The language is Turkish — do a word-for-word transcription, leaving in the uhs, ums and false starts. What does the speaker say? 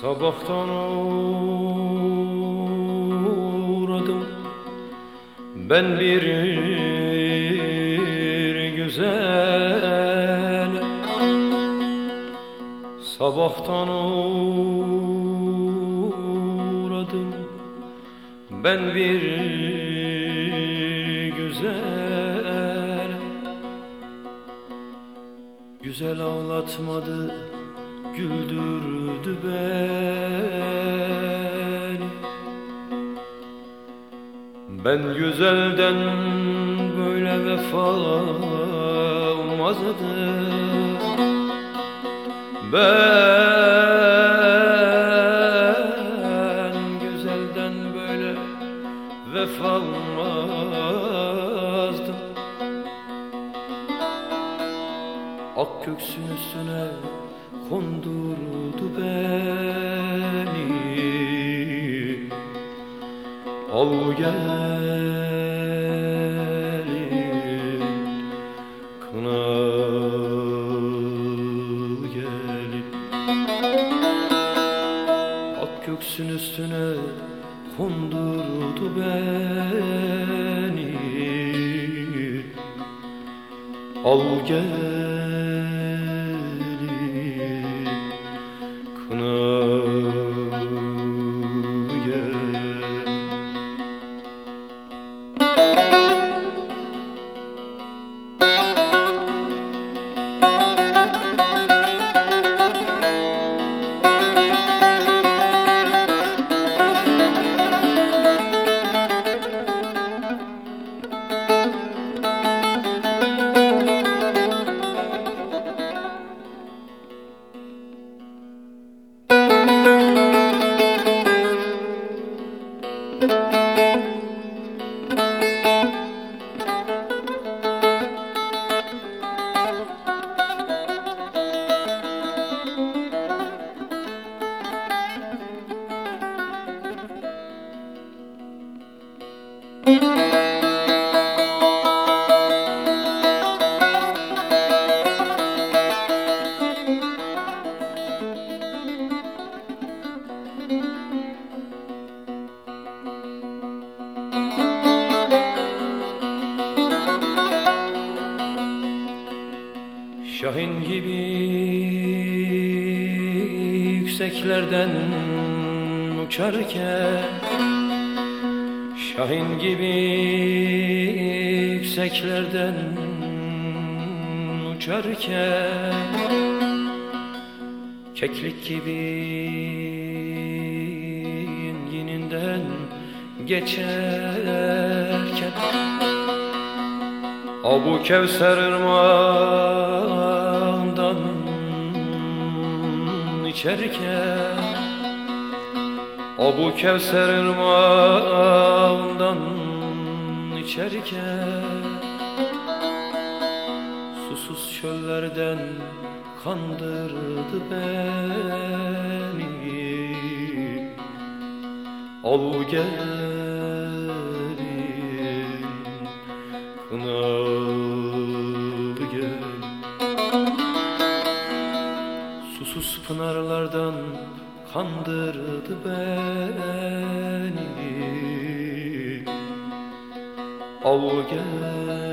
Sabahtan uğradım ben bir güzel. Sabahtan uğradım ben bir güzel. Güzel ağlatmadı, güldürdü beni. Ben güzelden böyle vefa olmazdı. Ben güzelden böyle vefa olmazdım. Ak köksün üstüne kondurdu beni. Al gelin kınalı gelin. Ak köksün üstüne kondurdu beni. Al gelin kınalı gelin. Şahin gibi yükseklerden uçarken, Şahin gibi yükseklerden uçarken, keklik gibi yininden geçerken, o bu Kevser ırmağından içerken, o bu Kevser ırmağından içerken, susuz çöllerden kandırdı beni. Al gelin kınalı gel. Susuz pınarlardan kandırdı beni. Al gel